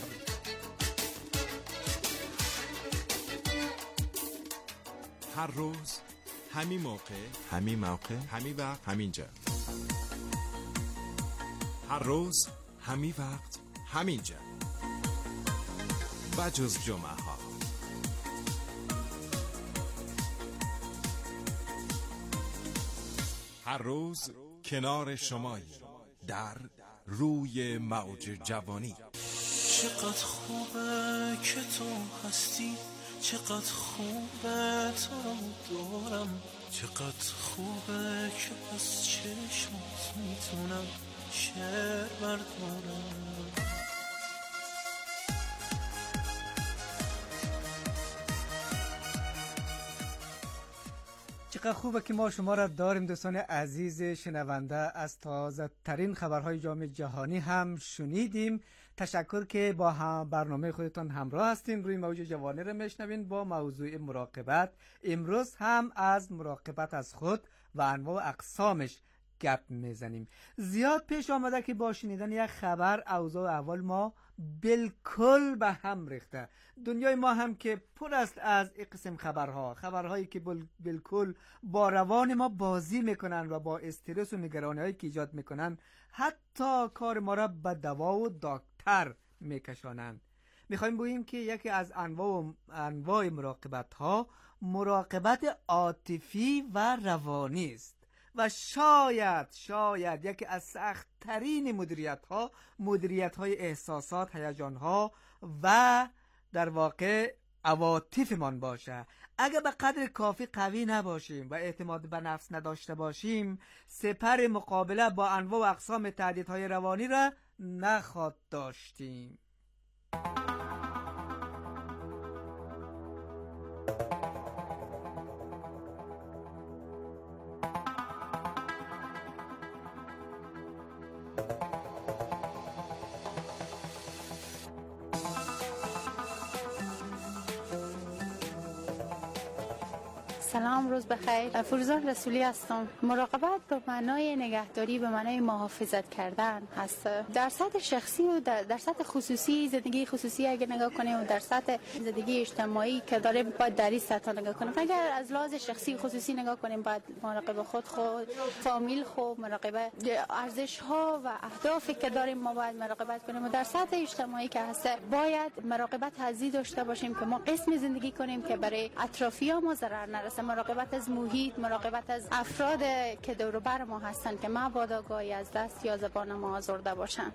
هر روز همین موقع، همین موقع، همین وقت، همینجا. هر روز همین وقت همینجا بجز جمعه ها. هر روز کنار شمایی در روی موج جوانی. چقدر خوبه که تو هستی، چقدر خوبه تو رو دارم، چقدر خوبه که از چشمات میتونم شعر بردارم. چقدر خوبه که ما شما را داریم دوستان عزیز شنونده. از تازه ترین خبرهای جام جهانی هم شنیدیم. تشکر که با هم برنامه خودتان همراه هستین. روی موج جوانی را میشنوین با موضوع مراقبت. امروز هم از مراقبت از خود و انواع و اقسامش گپ میزنیم. زیاد پیش آمده که با شنیدن یک خبر اوضاع اول ما بالکل به هم ریخته. دنیای ما هم که پر است از این قسم خبرها، خبرهایی که بالکل با روان ما بازی میکنن و با استرس و نگرانی هایی که ایجاد میکنن حتی کار ما را به دوا و دکتر میکشانند. میخوایم بگوییم که یکی از انواع انواع مراقبت ها مراقبت عاطفی و روانی است و شاید شاید یکی از سخت‌ترین مدیریت ها مدیریت های احساسات، هیجان ها و در واقع عواطفمان باشه. اگر به قدر کافی قوی نباشیم و اعتماد به نفس نداشته باشیم، سپر مقابله با انواع و اقسام تهدیدهای روانی را نخواهد داشتیم. سلام، روز بخیر. فروزان رسولی هستم. مراقبت به معنای نگهداری، به معنای محافظت کردن هست. در سطح شخصی و در, در سطح خصوصی، زندگی خصوصی اگه نگاه کنیم و در سطح زندگی اجتماعی که داریم باید در این سطح نگاه کنیم. اگر از لحاظ شخصی و خصوصی نگاه کنیم باید مراقبه خود خود فامیل خود مراقبه ارزش ها و اهدافی که داریم ما باید مراقبت کنیم. و در سطح اجتماعی که هست باید مراقبت حزی داشته باشیم که ما قسم زندگی کنیم که برای اطرافیان ما ضرر نرسه. مراقبت از محیط، مراقبت از افراد که دور و بر ما هستن که مبادا گاهی از دست یا زبان ما آزرده باشن.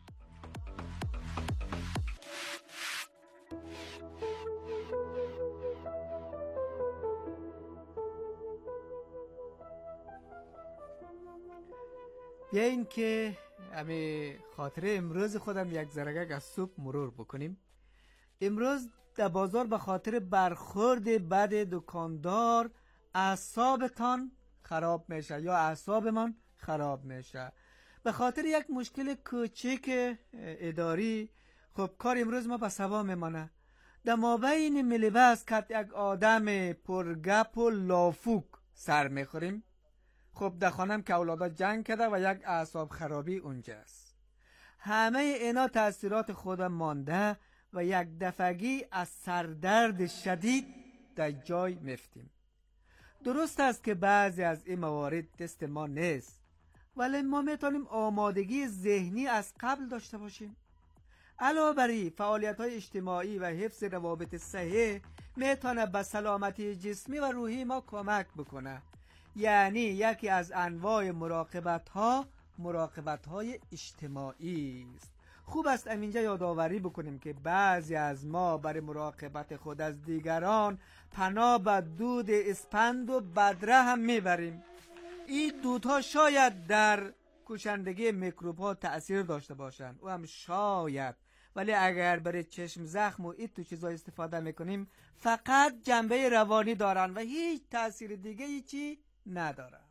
بیاین که همه خاطره امروز خودم یک ذره از صبح مرور بکنیم. امروز در بازار به خاطر برخورد بد دکاندار اعصابتان خراب میشه یا اعصابمان خراب میشه به خاطر یک مشکل کوچک اداری. خب کار امروز ما به سبا میمانه. در مابین ملیبس که یک آدم پرگپ و لافوک سر میخوریم. خب در خانم که اولادا جنگ کرده و یک اعصاب خرابی اونجاست. همه اینا تاثیرات خود مانده و یک دفعگی از سردرد شدید در جای مفتیم. درست است که بعضی از این موارد دست ما نیست، ولی ما میتونیم آمادگی ذهنی از قبل داشته باشیم. علاوه بر این فعالیت‌های اجتماعی و حفظ روابط صحیح میتونه به سلامتی جسمی و روحی ما کمک بکنه. یعنی یکی از انواع مراقبت‌ها مراقبت‌های اجتماعی است. خوب است اینجا یادآوری بکنیم که بعضی از ما برای مراقبت خود از دیگران پناه به دود اسپند و بدره هم میبریم. این دودها شاید در کشندگی میکروب‌ها تأثیر داشته باشند، او هم شاید، ولی اگر برای چشم زخم و این تو چیزا استفاده میکنیم فقط جنبه روانی دارن و هیچ تأثیر دیگه هیچی ندارن.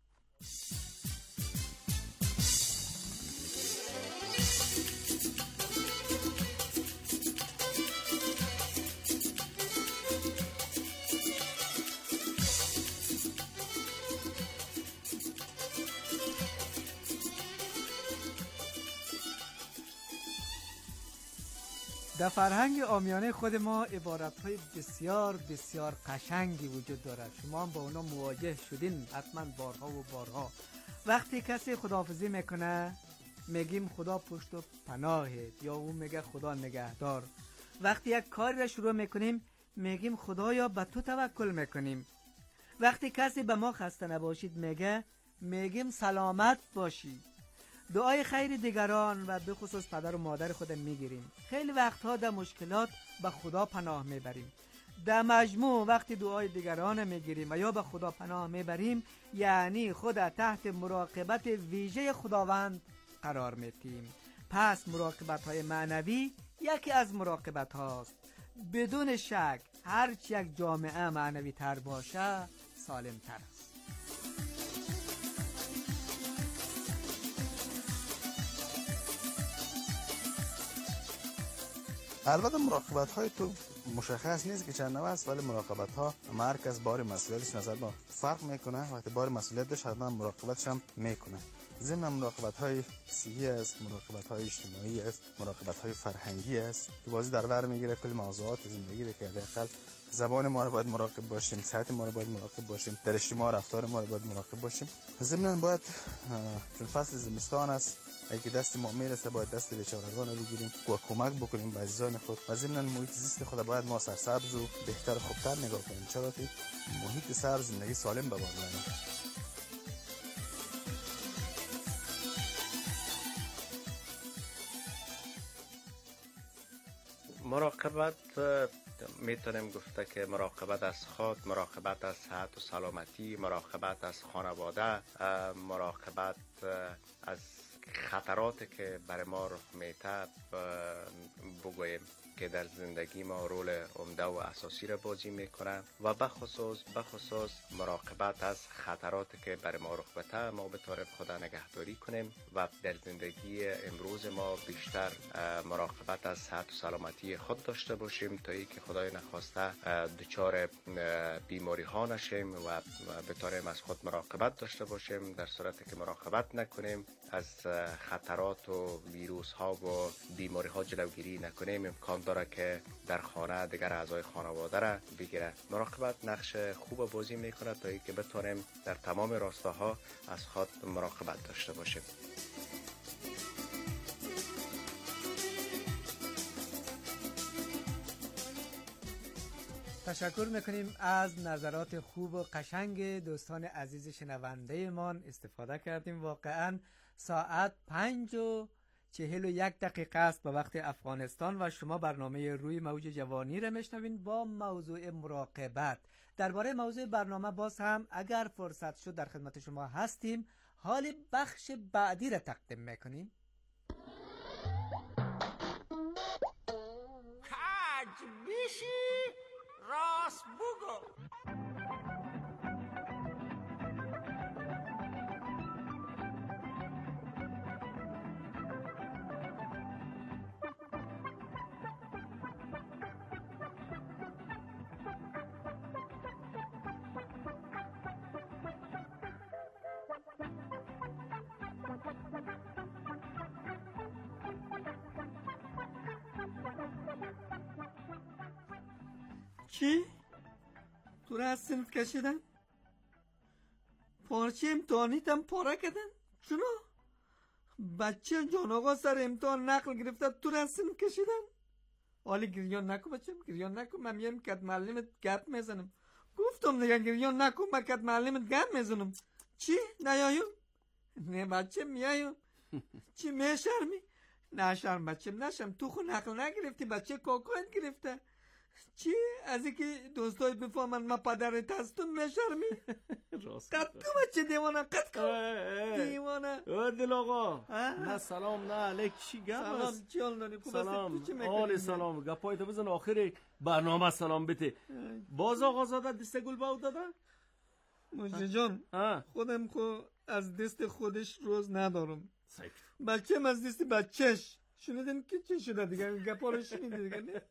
در فرهنگ عامیانه خود ما عبارت‌های بسیار بسیار قشنگی وجود دارد. شما هم با اونا مواجه شدین حتما بارها و بارها. وقتی کسی خداحافظی میکنه میگیم خدا پشت و پناهت، یا اون میگه خدا نگهدار. وقتی یک کاری را شروع میکنیم میگیم خدایا به تو توکل میکنیم. وقتی کسی به ما خسته نباشید میگه میگیم سلامت باشید. دعای خیر دیگران و به خصوص پدر و مادر خود میگیریم. خیلی وقتها در مشکلات به خدا پناه میبریم. در مجموع وقتی دعای دیگران میگیریم و یا به خدا پناه میبریم یعنی خود تحت مراقبت ویژه خداوند قرار میدیم. پس مراقبت های معنوی یکی از مراقبت هاست. بدون شک هرچی یک جامعه معنوی تر باشه سالم تر است. البته مراقبت های تو مشخص نیست که چند نوع است، ولی مراقبت ها هر کس بار مسئولیتش نظر با فرق میکنه. وقتی بار مسئولیت داشت حتما مراقبتش هم میکنه. ضمن مراقبت های صحی است، مراقبت های اجتماعی است، مراقبت های فرهنگی است که بازی در بر میگیره کل موضوعات زندگی رو، که حداقل زبان ما رو باید مراقب باشیم، صحت ما رو باید مراقب باشیم، در اجتماع رفتار ما رو باید مراقب باشیم. ضمن باید چون فصل زمستان است، اگه دست ما میرسه باید دست بیچارگان رو بگیریم و کمک بکنیم به عزیزان خود. و ضمن محیط زیست خود باید ما سرسبز و بهتر و خوبتر نگاه کنیم، چرا که محیط سر زندگی سالم به بار میاره. مراقبت میتونیم گفته که مراقبت از خود، مراقبت از صحت و سلامتی، مراقبت از خانواده، مراقبت از خطراتی که برای ما رخ میده بگوییم که در زندگی ما رول عمده و اساسی را بازی میکنه و بخصوص بخصوص مراقبت از خطراتی که برای ما رخ بده ما بتوانیم خدا نگهداری کنیم و در زندگی امروز ما بیشتر مراقبت از صحت و سلامتی خود داشته باشیم تا اینکه خدای نخواسته دچار بیماری ها نشیم و بتوانیم از خود مراقبت داشته باشیم. در صورتی که مراقبت نکنیم از خطرات و ویروس ها و بیماری ها جلوگیری نکنیم امکان داره که در خانه دیگر اعضای خانواده را بگیره. مراقبت نقش خوب بازی میکنه تا اینکه بتونیم در تمام راستاها از خود مراقبت داشته باشیم. تشکر میکنیم از نظرات خوب و قشنگ دوستان عزیز شنونده من. استفاده کردیم. واقعا ساعت پنج و چهل و یک دقیقه است به وقت افغانستان و شما برنامه روی موج جوانی را میشنوین با موضوع مراقبت. درباره موضوع برنامه باز هم اگر فرصت شد در خدمت شما هستیم. حال بخش بعدی را تقدیم میکنیم. حاج بیشی راست بگو. چی؟ تو را از صنف کشیدن؟ پارچه امتحانیتم پاره کردن؟ چونو؟ بچه جان آقا سر امتحان نقل گرفته تو را از صنف کشیدن؟ حالی گریان نکن بچم، گریان نکن. من میام کت معلمت گپ میزنم. گفتم دیگه گریان نکن، من کت معلمت گپ میزنم. چی؟ نیایم؟ نه بچه میایم. چی میشرمی؟ نه شرم بچم نشم. تو خود نقل نگرفتی، بچه کاکویت گرفته. چی؟ از اینکه دوستای بفهمن ما پدرت هستم میشرمی؟ قد کن بچه دیوانه، قد کن دیوانه. دل آقا نه سلام نه علیک، چی گپ است؟ سلام چی حال داری؟ سلام آل سلام. گپایت بزن آخر برنامه سلام بده. باز آقا زاده دست گل باو داده؟ موجه جان خودم خو از دست خودش روز ندارم، بچه از دست بچهش. شنیدین که چی شده دیگه؟ گپا رو شنیدی دیگه نه؟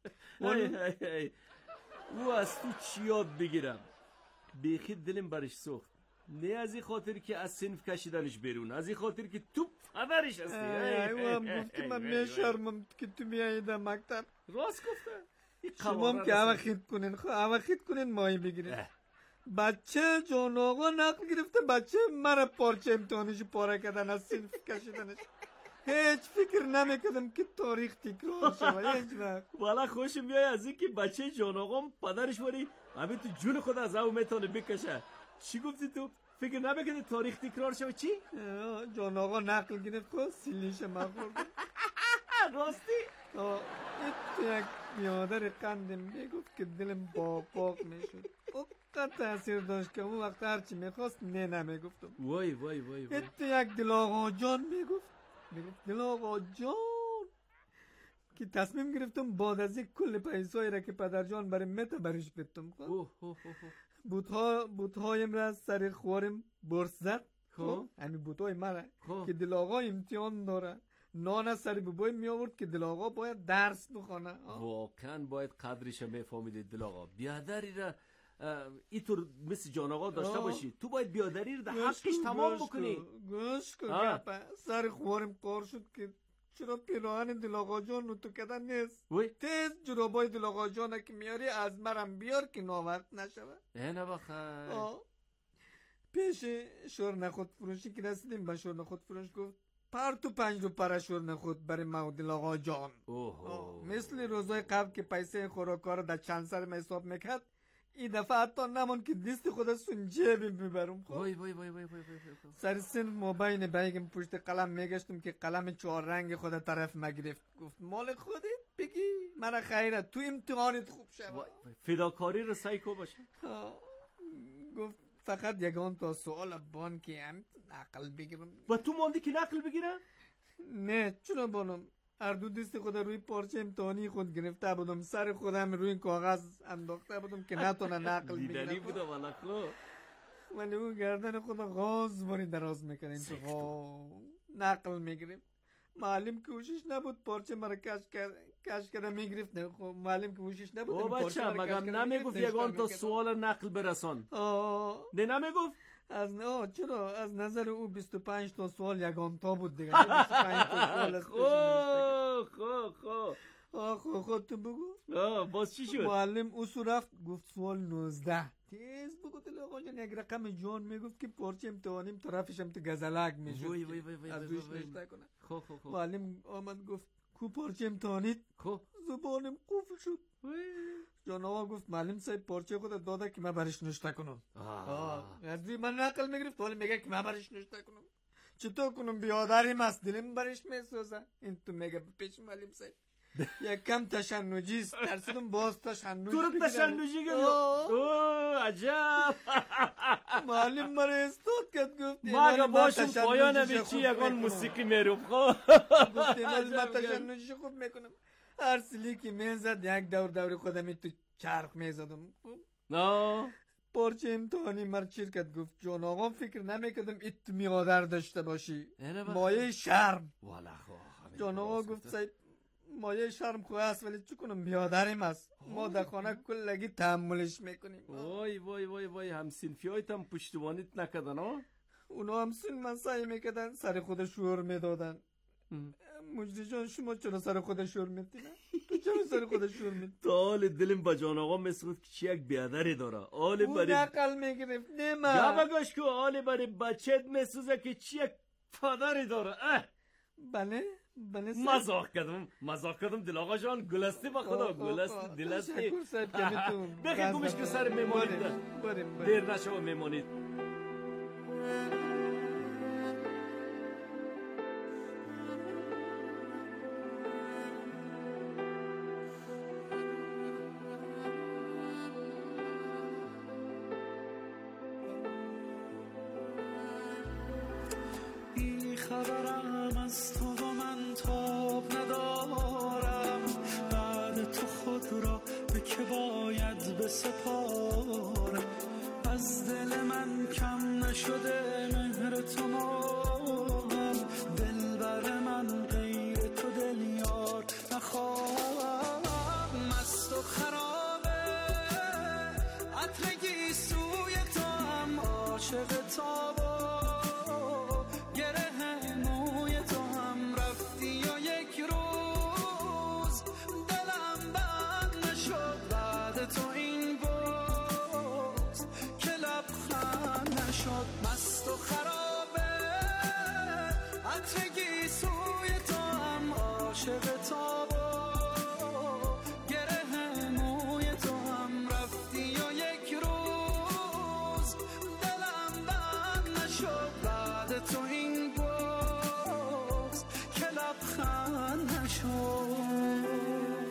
او از تو چی یاد بگیرم؟ بیخی دلم برش سوخت. نه از این خاطر که از صنف کشیدنش بیرون، از این خاطر که تو پدرش هستی. او هم گفت که من میشرمم که تو میایی در مکتب. راست گفته. شما هم که اوه خید کنین، خب اوه خید کنین ماهی بگیرین. بچه جان آقا نقل گرفته بچه مرا پارچه امتحانش پاره کردن از صنف کشیدنش. هیچ فکر نمیکردم که تاریخ تکرار شود هیچ وقت. والا خوشم میای از این که بچه جان آقام پدرش ولی همین تو جون خود از او میتونه بکشه. چی گفتی تو؟ فکر نمیکردی تاریخ تکرار شود چی؟ جان آقا نقل گرفت خود سیلیش مخورد. راستی؟ این تو یک بیادر قندم میگفت که دلم باق باق میشد. اقدر تأثیر داشت که اون وقت هرچی میخواست نه نمیگفتم. وای وای وای وای. تو یک دل آقا جان میگفت میگفت دل آقا جان که تصمیم گرفتم بعد از یک کل پیسایی را که پدر جان برای مت برش بدم. بوتها بوتهایم را سر خوارم برس زد. خب همین بوتهای مرا که دل آقا امتحان داره نان از سر ببای می آورد که دل آقا باید درس بخونه. واقعا باید قدرش میفهمیدی دل آقا. بیادری را اینطور مثل جان آقا داشته باشی. تو باید بیادری رو در حقش تمام بکنی. گوش کن سر خوارم کار شد که چرا پیراهن دل آقا جان رو تو کدن نیست. تیز جرابای دل آقا جان که میاری از مرم بیار که ناوقت نشود. اینه بخیر. پیش شور نخود فروشی که رسیدیم با شور نخود فروش گفت پر تو پنج رو پر شور نخود برای ما دل آقا جان. مثل روزای قبل که پیسه خوراکار در چند سر حساب میکرد این دفعه حتی نمون که دست خود سنجه ببرم. وای وای وای وای وای سر سن مبین بیگم پشت قلم میگشتم که قلم چهار رنگ خود طرف مگرفت. گفت مال خودت بگی من خیره تو امتحانت خوب شد. فداکاری رو سایکو باشه. گفت فقط یگان تا سوال بانکی هم نقل بگیرم. و تو ماندی که نقل بگیره؟ نه چرا بانم هر دو دست خود روی پارچه امتحانی خود گرفته بودم سر خودم روی کاغذ انداخته بودم که نتونه نقل بگیرم. دیدنی بوده والا خو. ولی اون گردن خود غاز باری دراز میکنه این تو نقل میگیریم. معلم کوشش نبود پارچه مرا کش کرد کش کرده میگرفت. نه خب معلم کوشش نبود. او بچه مگم نمیگفت یگان تا سوال نقل برسان. نه نمیگفت از نه چرا از نظر او بیست و پنج تا سوال یگان تا بود دیگه. بیست و پنج تا سوال خو خو خو آه خو خود تو بگو. آه باز چی شد؟ معلم او رفت گفت سوال نوزده. تیز بگو دل آقا جان یک رقم جان میگفت که پارچه امتحانیم طرفش هم تو گزلک میشد. وای وای وای وای از روش نشته کنه. خو خو خو معلم آمد گفت کو پارچه امتحانید؟ خو زبانم قفل شد. جان آقا گفت معلم صاحب پارچه خود داده که من برش نشته کنم. آه از روی من نقل میگرفت ولی میگه که من برش نشته کنم. چطور کنم بیادریم است دلم برش میسوزه. این تو میگه پیش معلم صاحب یک کم تشنجی است. درسیدم باز تشنجی تو رو تشنجی گفت. اوه عجب. معلم مرا استاد کرد گفت ما باشم پایان بیچی یکان موسیقی میروب. خب گفت من تشنجی خوب میکنم. هر سلی که میزد یک دور دور خودم تو چرخ میزدم. نه پارچه امتحانی مر شرکت گفت جان آقا فکر نمیکردم ایت میادر داشته باشی. مایه شرم. والا خو جان آقا گفت صاحب مایه شرم خواه است ولی چی کنم بیادریم است. ما در خانه کلگی تحملش میکنیم. وای وای وای وای هم سنفی هایت هم پشتوانیت نکدن ها؟ اونا هم سن من سعی میکردن سر خود شور میدادن. مجدی جان شما چرا سر خود شور میدی نه؟ تو چرا سر خود شور میدی؟ تا حال دلم با جان آقا مسعود که چی یک بیادری داره. حال اون برای نقل میگرفت نه من یا بگاش که حال برای بچت مسوزه که چی یک پدری داره. اه بله بله مزاق کردم مزاق کردم دل آقا جان گلستی با خدا گلستی دلستی بخیر گمش که سر میمانید دیر نشو میمانید. خبرم از تو و من تاب ندارم. بعد تو خود را به که باید بسپارم. از دل من کم نشده مهر تو ماهم. دل بر من غیر تو دل یار نخواهم. مست و خرابه عطرگی سوی تو هم عاشق تابا. تو این بود که نشد مست و خرابه عطرگی سوی تو هم عاشق تابا گره موی تو هم رفتی و یک روز دلم بند نشد بعد تو این بغض که لبخند نشد.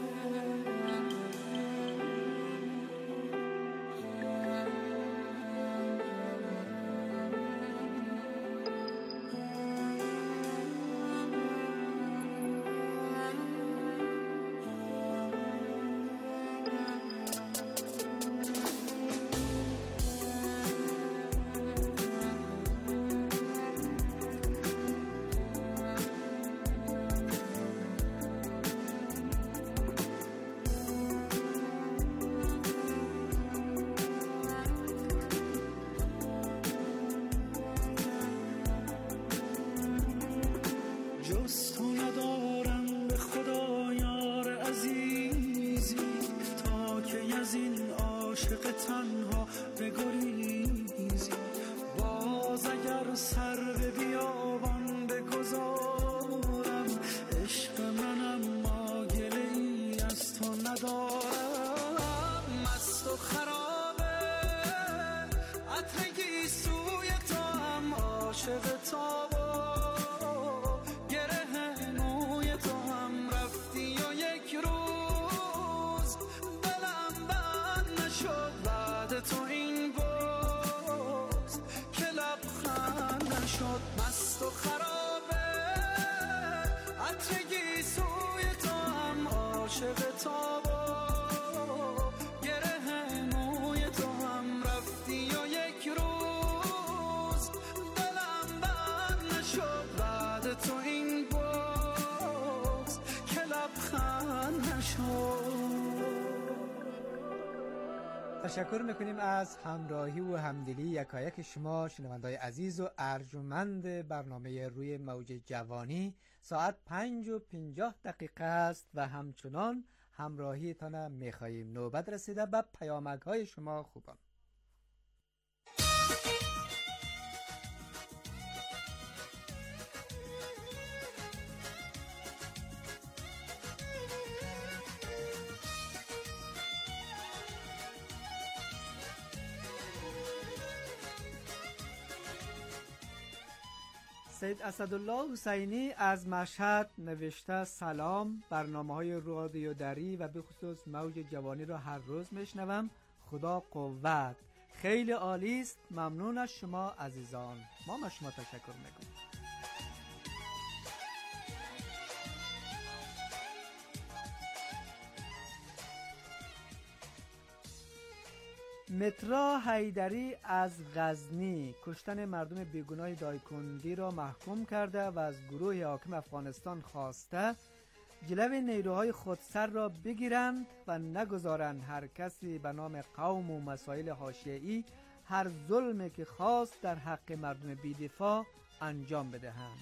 جز تو ندارم به خدا یار عزیزی تا که از این عاشق تنها بگریزی. باز اگر سر به بیابان بگذارم عشق من اما گله ای از تو ندارم. مست و خرابه عطرگی سوی تو هم عاشق تابا مست و خرابه عطرگی سوی تو هم عاشق تابا گره موی تو هم رفتی و یک روز دلم بند نشد بعد تو این بغض که لبخند نشد. تشکر میکنیم از همراهی و همدلی یکایک شما شنوندای عزیز و ارجمند برنامه روی موج جوانی. ساعت پنج و پنجاه دقیقه است و همچنان همراهیتان میخواییم. نوبت رسیده به پیامک های شما خوبان. سید اسدالله حسینی از مشهد نوشته سلام، برنامه‌های رادیو دری و به خصوص موج جوانی را هر روز میشنوم. خدا قوت، خیلی عالی است. ممنون از شما عزیزان. ما از شما تشکر میکنیم. مترا حیدری از غزنی کشتن مردم بیگناه دایکندی را محکوم کرده و از گروه حاکم افغانستان خواسته جلوی نیروهای خودسر را بگیرند و نگذارند هر کسی به نام قوم و مسائل حاشیه‌ای هر ظلمی که خواست در حق مردم بی‌دفاع انجام بدهند.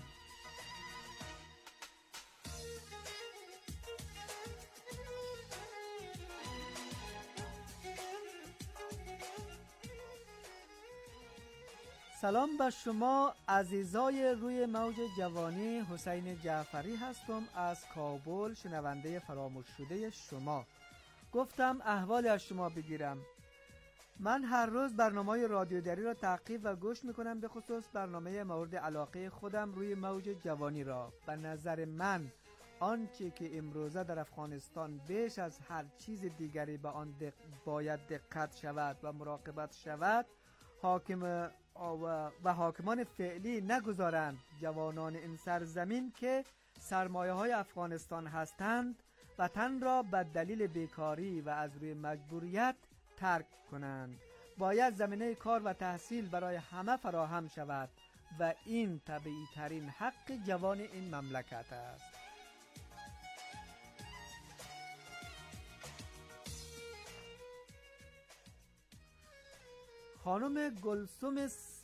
سلام به شما عزیزای روی موج جوانی. حسین جعفری هستم از کابل، شنونده فراموش شده شما. گفتم احوال از شما بگیرم. من هر روز برنامه رادیو دری را تعقیب و گوش میکنم، به خصوص برنامه مورد علاقه خودم روی موج جوانی را. به نظر من آنچه که امروزه در افغانستان بیش از هر چیز دیگری به آن دق... باید دقت شود و مراقبت شود، حاکم و حاکمان فعلی نگذارند جوانان این سرزمین که سرمایه های افغانستان هستند وطن را به دلیل بیکاری و از روی مجبوریت ترک کنند. باید زمینه کار و تحصیل برای همه فراهم شود و این طبیعی ترین حق جوان این مملکت است. خانم گلسوم